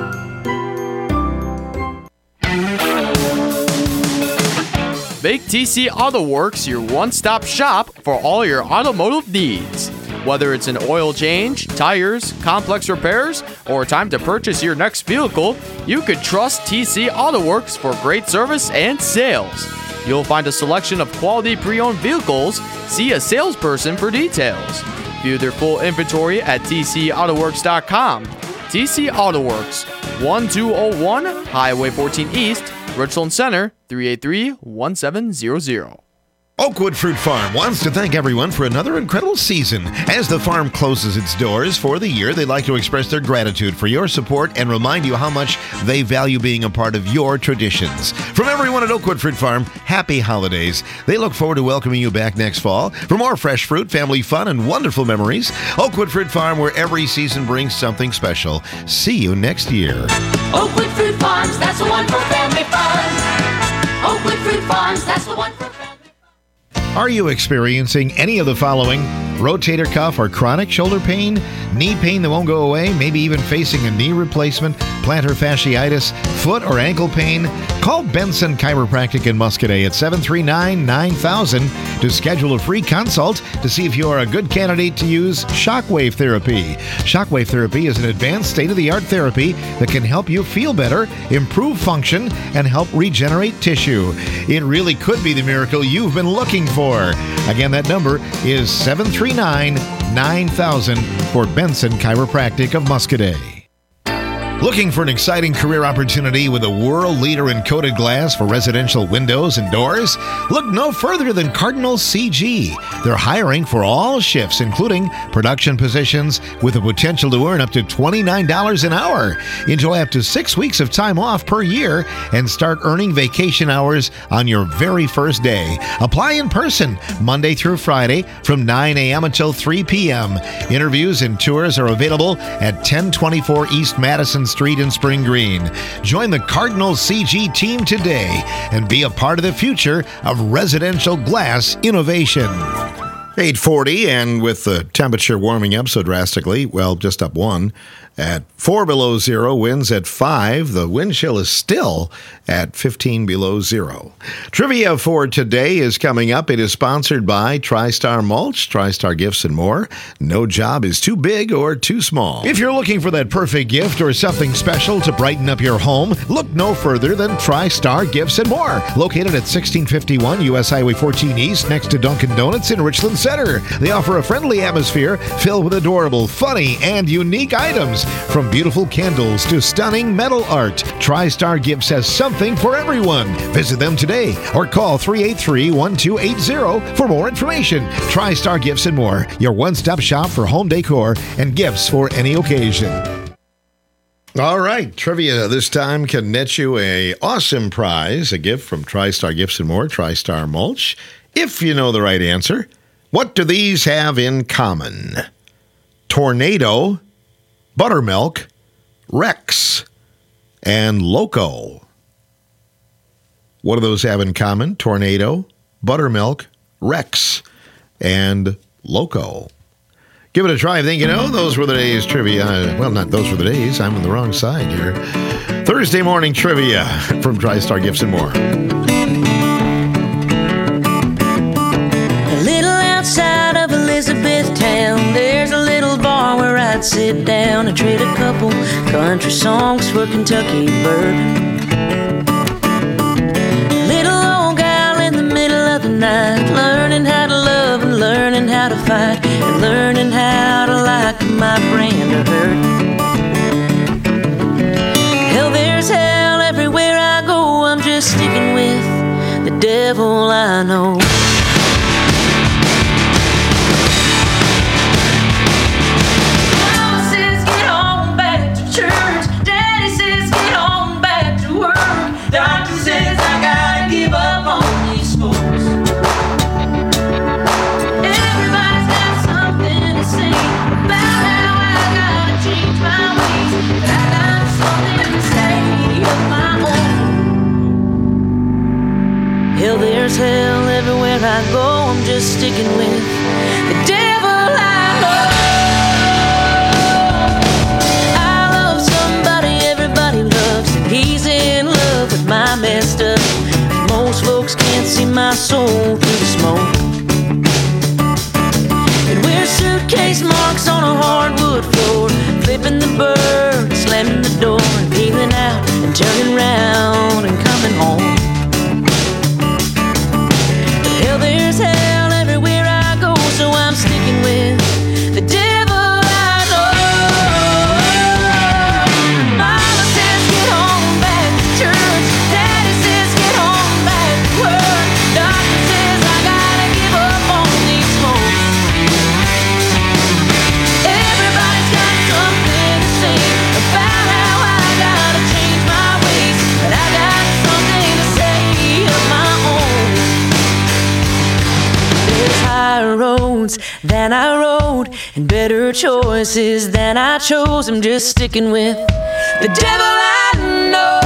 Make TC Auto Works your one-stop shop for all your automotive needs. Whether it's an oil change, tires, complex repairs, or time to purchase your next vehicle, you can trust TC Auto Works for great service and sales. You'll find a selection of quality pre-owned vehicles. See a salesperson for details. View their full inventory at tcautowworks.com. TC Auto Works, 1201 Highway 14 East, Richland Center, 383-1700. Oakwood Fruit Farm wants to thank everyone for another incredible season. As the farm closes its doors for the year, they'd like to express their gratitude for your support and remind you how much they value being a part of your traditions. From everyone at Oakwood Fruit Farm, happy holidays. They look forward to welcoming you back next fall for more fresh fruit, family fun, and wonderful memories. Oakwood Fruit Farm, where every season brings something special. See you next year. Oakwood Fruit Farms, that's the one for family fun. Oakwood Fruit Farms, that's the one for family fun. Are you experiencing any of the following? Rotator cuff or chronic shoulder pain? Knee pain that won't go away? Maybe even facing a knee replacement? Plantar fasciitis? Foot or ankle pain? Call Benson Chiropractic in Muscadet at 739-9000 to schedule a free consult to see if you are a good candidate to use shockwave therapy. Shockwave therapy is an advanced state-of-the-art therapy that can help you feel better, improve function, and help regenerate tissue. It really could be the miracle you've been looking for. Again, that number is 739-9000 for Benson Chiropractic of Muscadet. Looking for an exciting career opportunity with a world leader in coated glass for residential windows and doors? Look no further than Cardinal CG. They're hiring for all shifts, including production positions, with the potential to earn up to $29 an hour. Enjoy up to 6 weeks of time off per year and start earning vacation hours on your very first day. Apply in person Monday through Friday from 9 a.m. until 3 p.m. Interviews and tours are available at 1024 East Madison Street in Spring Green. Join the Cardinal CG team today and be a part of the future of residential glass innovation. 8:40, and with the temperature warming up so drastically, well, just up 1 at 4 below zero, winds at 5. The wind chill is still at 15 below zero. Trivia for today is coming up. It is sponsored by TriStar Mulch, TriStar Gifts, and more. No job is too big or too small. If you're looking for that perfect gift or something special to brighten up your home, look no further than TriStar Gifts and More. Located at 1651 U.S. Highway 14 East, next to Dunkin' Donuts in Richland Center. They offer a friendly atmosphere filled with adorable, funny, and unique items. From beautiful candles to stunning metal art, TriStar Gifts has something for everyone. Visit them today or call 383-1280 for more information. TriStar Gifts and More, your one-stop shop for home decor and gifts for any occasion. All right, trivia this time can net you a awesome prize, a gift from TriStar Gifts and More, TriStar Mulch. If you know the right answer, what do these have in common? Tornado, Buttermilk, Rex, and Loco. What do those have in common? Tornado, Buttermilk, Rex, and Loco. Give it a try. I think you know those were the days trivia. Well, not those were the days. I'm on the wrong side here. Thursday morning trivia from TriStar Gifts and More. A little outside of Elizabethtown, there's a little bar where I'd sit down and trade a couple country songs for Kentucky bourbon. Little old gal in the middle of the night, learning how to love and learning how to fight, and learning how to like my brand of hurt. Hell, there's hell everywhere I go. I'm just sticking with the devil I know. Hell, there's hell everywhere I go. I'm just sticking with the devil I love. I love somebody everybody loves, and he's in love with my messed up. Most folks can't see my soul through the smoke. And we're suitcase marks on a hardwood floor, flipping the bird, slamming the door, and peeling out and turning round and coming home. Hell, there's hell everywhere I go, so I'm sticking with the devil I know. Mama says get on back to church, Daddy says get on back to work, Doctor says I gotta give up on these smokes. Everybody's got something to say about how I gotta change my ways, but I got something to say of my own. There's higher roads than I rode, and better choices than I chose. I'm just sticking with the devil I know.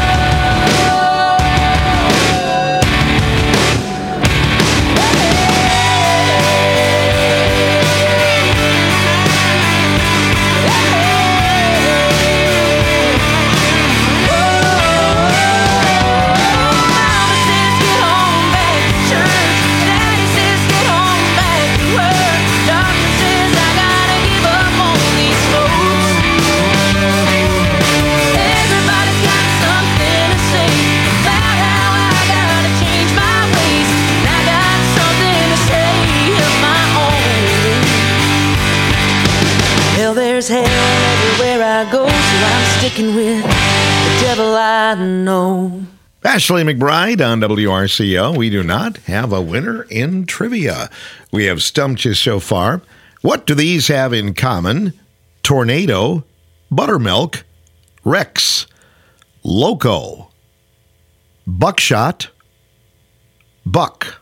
There's hell everywhere I go, so I'm sticking with the devil I know. Ashley McBride on WRCO. We do not have a winner in trivia. We have stumped you so far. What do these have in common? Tornado, buttermilk, Rex, loco, buckshot, buck.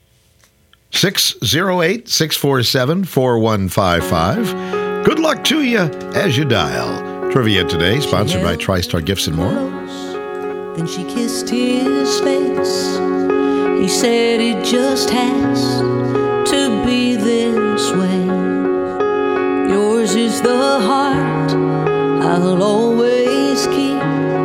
608-647-4155. Good luck to you as you dial. Trivia today, sponsored by TriStar Gifts and More. Then she kissed his face. He said it just has to be this way. Yours is the heart I'll always keep.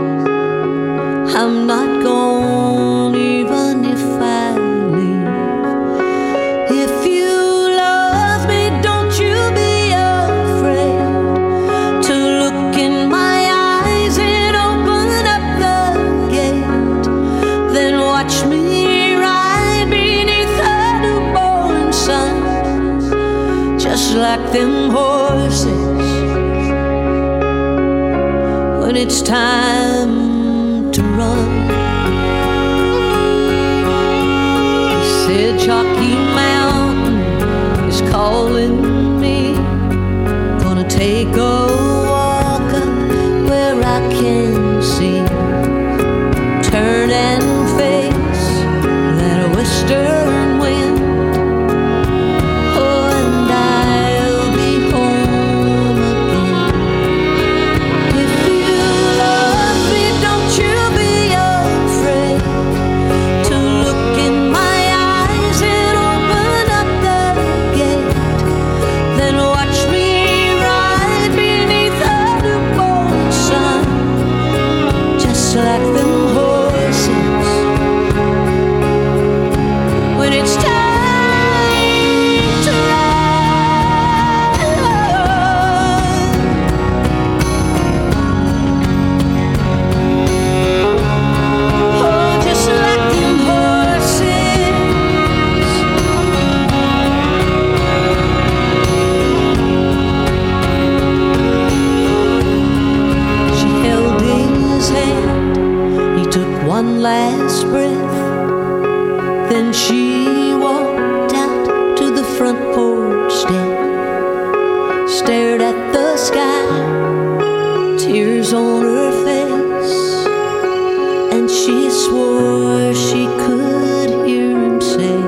I'm not gone even if I leave. If you love me, don't you be afraid to look in my eyes and open up the gate. Then watch me ride beneath the newborn sun, just like them horses when it's time to run. He said Chalky Mountain is calling me. Gonna take a walk up where I can see. Turn and face that western wind. Oh, and I'll be home again. If you love me, don't you be afraid to look in my eyes and open up the gate. Then watch me ride beneath the newborn sun, just like them horses when it's time to ride. Oh, just like them horses. She held his hand. He took one last breath. Then she walked out to the front porch step, stared at the sky, tears on her face, and she swore she could hear him say,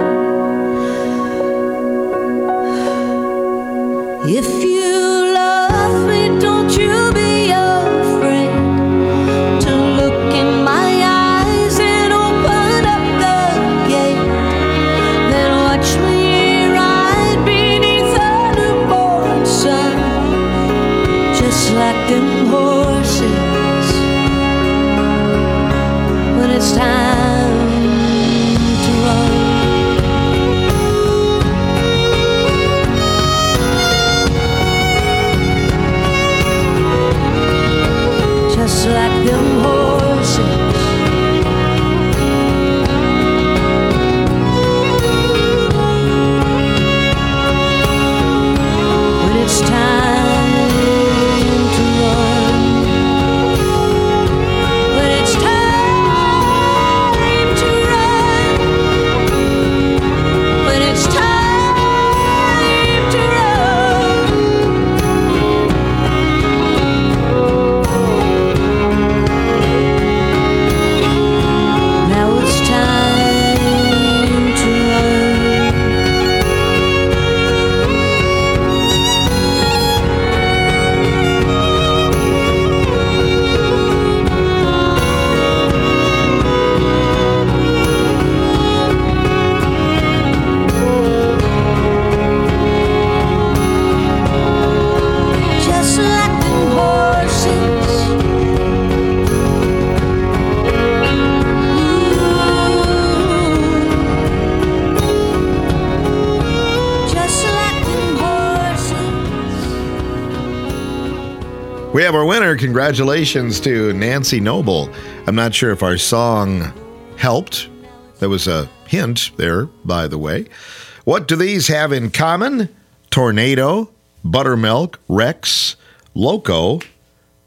if you love me, don't you be afraid to look in my eyes and open up the gate. Then watch me ride beneath the newborn sun, just like them horses when it's time to run. Just like them horses when it's time to run. When it's time to run. When it's time to run. Now it's time to run. Just like them horses. Just like them horses. We have our winner. Congratulations to Nancy Noble. I'm not sure if our song helped. There was a hint there, by the way. What do these have in common? Tornado, buttermilk, Rex, loco,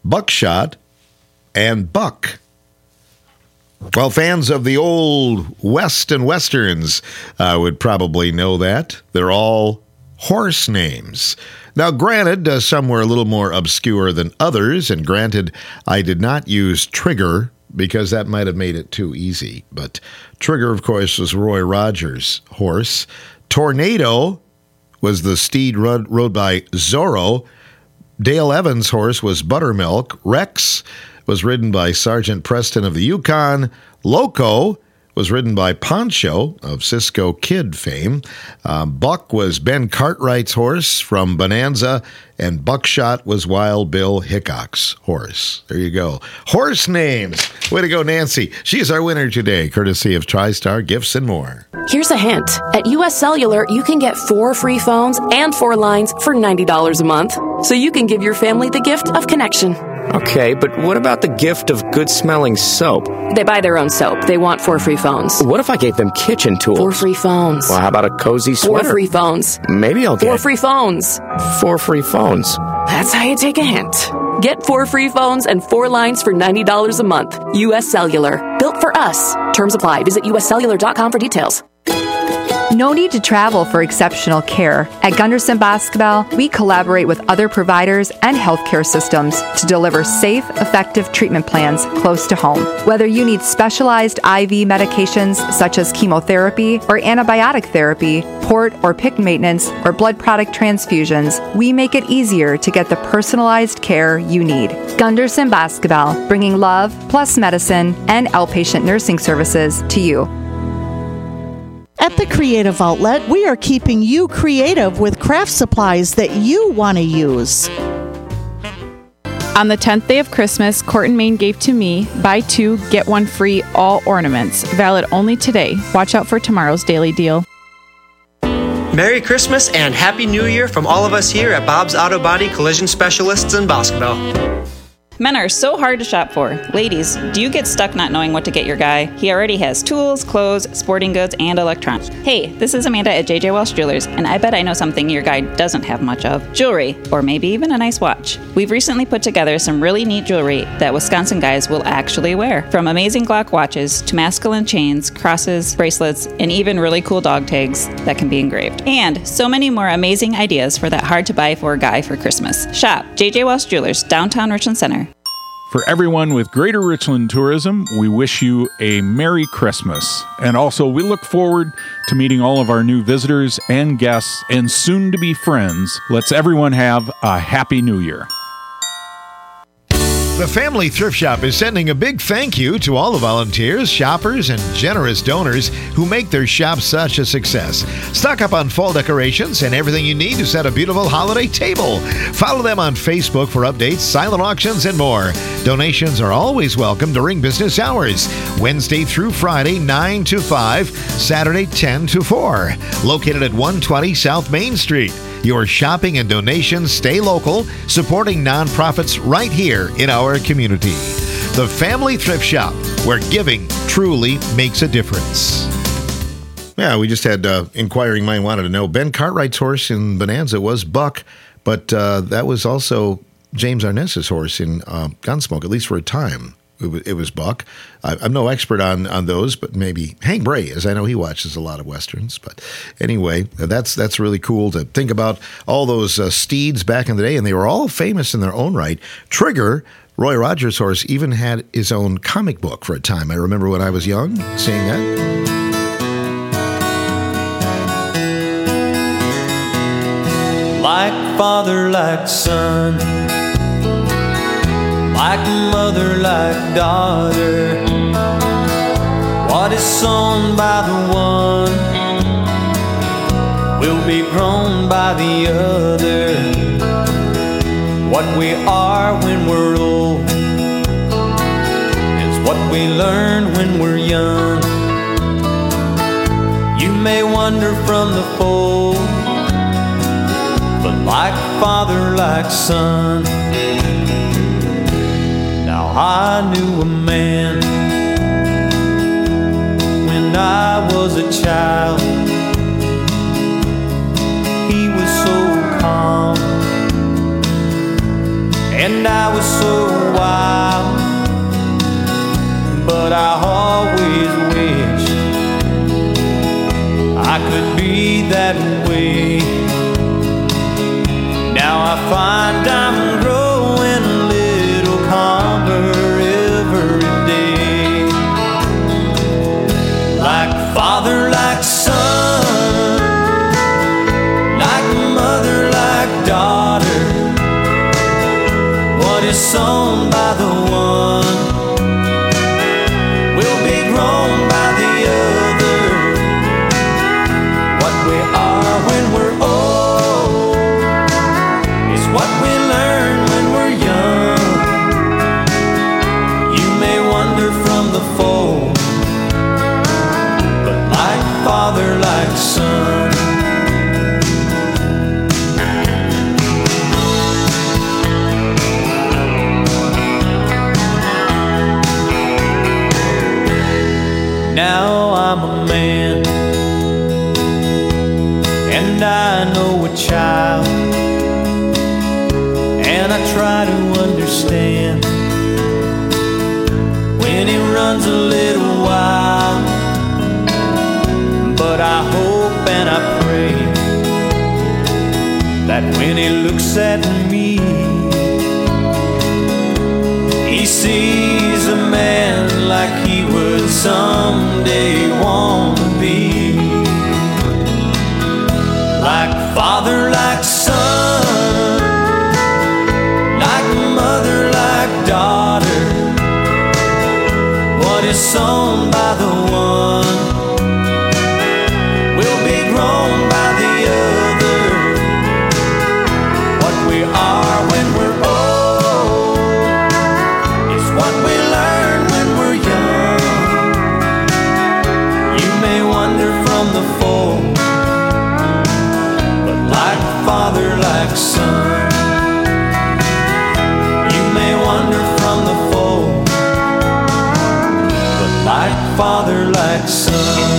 Buckshot, and Buck. Well, fans of the old West and Westerns would probably know that. They're all horse names. Now, granted, some were a little more obscure than others, and granted, I did not use Trigger because that might have made it too easy. But Trigger, of course, was Roy Rogers' horse. Tornado was the steed rode by Zorro. Dale Evans' horse was Buttermilk. Rex was ridden by Sergeant Preston of the Yukon. Loco was ridden by Poncho of Cisco Kid fame. Buck was Ben Cartwright's horse from Bonanza, and Buckshot was Wild Bill Hickok's horse. There you go. Horse names. Way to go, Nancy. She's our winner today, courtesy of TriStar Gifts and more. Here's a hint. At US Cellular, you can get 4 free phones and 4 lines for $90 a month. So you can give your family the gift of connection. Okay, but what about the gift of good-smelling soap? They buy their own soap. They want 4 free phones. What if I gave them kitchen tools? 4 free phones. Well, how about a cozy sweater? 4 free phones. Maybe I'll get 4 free phones. 4 free phones. That's how you take a hint. Get 4 free phones and 4 lines for $90 a month. US Cellular. Built for us. Terms apply. Visit uscellular.com for details. No need to travel for exceptional care. At Gunderson Boscobel, we collaborate with other providers and healthcare systems to deliver safe, effective treatment plans close to home. Whether you need specialized IV medications such as chemotherapy or antibiotic therapy, port or PICC maintenance, or blood product transfusions, we make it easier to get the personalized care you need. Gunderson Boscobel, bringing love plus medicine and outpatient nursing services to you. At the Creative Outlet, we are keeping you creative with craft supplies that you want to use. On the 10th day of Christmas, Court and Main gave to me, buy 2, get 1 free, all ornaments. Valid only today. Watch out for tomorrow's daily deal. Merry Christmas and Happy New Year from all of us here at Bob's Auto Body Collision Specialists in Boscobel. Men are so hard to shop for. Ladies, do you get stuck not knowing what to get your guy? He already has tools, clothes, sporting goods, and electronics. Hey, this is Amanda at JJ Welsh Jewelers, and I bet I know something your guy doesn't have much of. Jewelry, or maybe even a nice watch. We've recently put together some really neat jewelry that Wisconsin guys will actually wear. From amazing Glock watches to masculine chains, crosses, bracelets, and even really cool dog tags that can be engraved. And so many more amazing ideas for that hard-to-buy-for guy for Christmas. Shop JJ Welsh Jewelers, downtown Richland Center. For everyone with Greater Richland Tourism, we wish you a Merry Christmas. And also, we look forward to meeting all of our new visitors and guests and soon-to-be friends. Let's everyone have a Happy New Year. The Family Thrift Shop is sending a big thank you to all the volunteers, shoppers, and generous donors who make their shop such a success. Stock up on fall decorations and everything you need to set a beautiful holiday table. Follow them on Facebook for updates, silent auctions, and more. Donations are always welcome during business hours. Wednesday through Friday, 9 to 5, Saturday, 10 to 4. Located at 120 South Main Street. Your shopping and donations stay local, supporting nonprofits right here in our community. The Family Thrift Shop, where giving truly makes a difference. Yeah, we just had inquiring mind wanted to know. Ben Cartwright's horse in Bonanza was Buck, but that was also James Arness's horse in Gunsmoke, at least for a time. It was Buck. I'm no expert on those, but maybe Hank Bray, as I know he watches a lot of Westerns. But anyway, that's really cool to think about all those steeds back in the day, and they were all famous in their own right. Trigger, Roy Rogers' horse, even had his own comic book for a time. I remember when I was young seeing that. Like father, like son, like mother, like daughter. What is sown by the one will be grown by the other. What we are when we're old is what we learn when we're young. You may wander from the fold, but like father, like son. Now I knew a man when I was a child. He was so calm and I was so that way. Now I find I'm growing a little calmer every day. Like father, like son, like mother, like daughter. What is sown by the one will be grown by the other. What we are when we're old is what we learn when we're young. You may wander from the fold, but like father, like son. Now I'm a man, and I know a child, and I try to understand when he runs a little wild. But I hope and I pray that when he looks at me, he sees a man like he would someday want to be. Like father, like son, like mother, like daughter. What is sown by the one will be grown by the other. What we are when we're old is what we learn when we're young. You may wander from the fold, but like father, like son. You may wander from the fold, but like father, like son.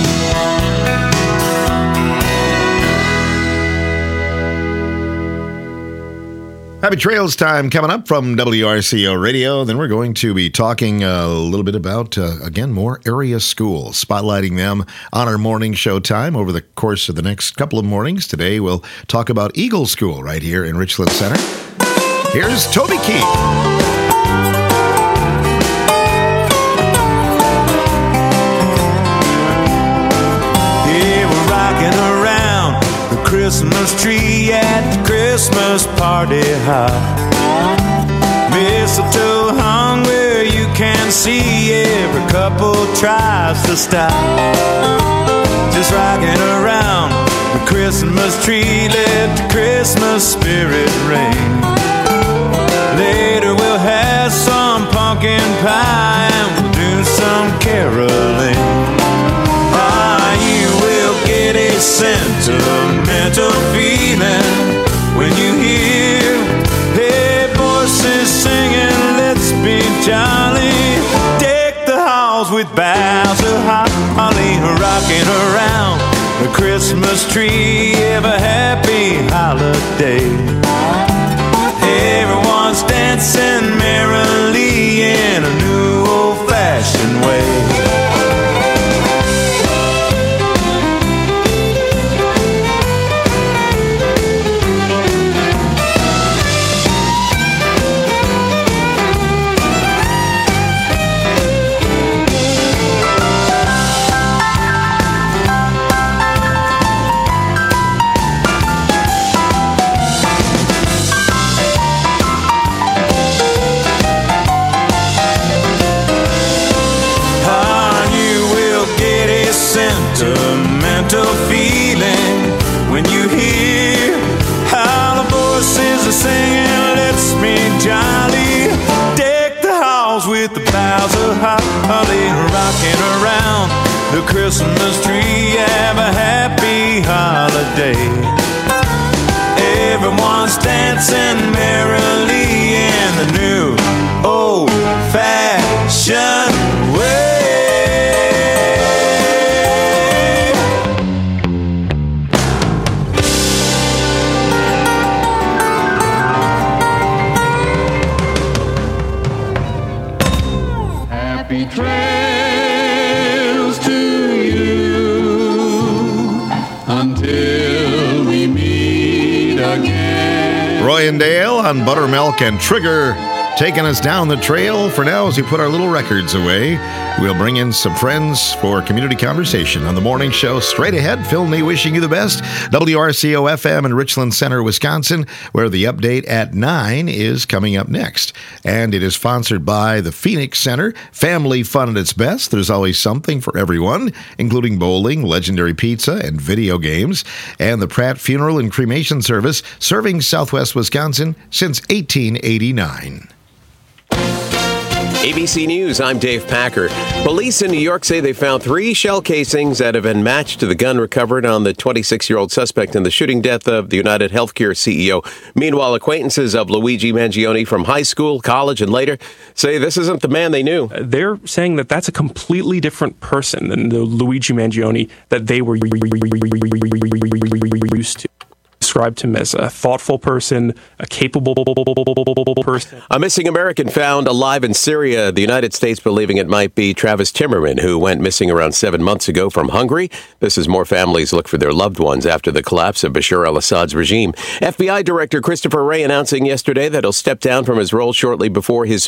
Happy Trails time coming up from WRCO Radio. Then we're going to be talking a little bit about, again, more area schools, spotlighting them on our morning show time over the course of the next couple of mornings. Today we'll talk about Eagle School right here in Richland Center. Here's Toby Keith. Christmas tree at the Christmas party hop. Mistletoe hung where you can see every couple tries to stop. Just rocking around the Christmas tree, let the Christmas spirit ring. Later we'll have some pumpkin pie and we'll do some caroling. You will get a sentimental feeling when you hear hey voices singing, let's be jolly. Deck the halls with boughs of holly, rocking around the Christmas tree. Have a happy holiday. Everyone's dancing merrily in a new old-fashioned way. Sentimental feeling when you hear how the voices are singing, let's be jolly. Deck the halls with the boughs of holly, rocking around the Christmas tree. Have a happy holiday. Everyone's dancing merrily in the new old-fashioned way. Happy trails to you until Roy and Dale on Buttermilk and Trigger, taking us down the trail. For now, as we put our little records away, we'll bring in some friends for community conversation on the morning show. Straight ahead, Phil May wishing you the best. WRCO FM in Richland Center, Wisconsin, where the update at 9 is coming up next. And it is sponsored by the Phoenix Center. Family fun at its best. There's always something for everyone, including bowling, legendary pizza, and video games. And the Pratt Funeral and Cremation Service, serving Southwest Wisconsin since 1889. ABC News, I'm Dave Packer. Police in New York say they found 3 shell casings that have been matched to the gun recovered on the 26-year-old suspect in the shooting death of the United Healthcare CEO. Meanwhile, acquaintances of Luigi Mangione from high school, college, and later say this isn't the man they knew. They're saying that that's a completely different person than the Luigi Mangione that they were used to. Described him as a thoughtful person, a capable person. A missing American found alive in Syria. The United States believing it might be Travis Timmerman, who went missing around 7 months ago from Hungary. This as more families look for their loved ones after the collapse of Bashar al-Assad's regime. FBI Director Christopher Wray announcing yesterday that he'll step down from his role shortly before his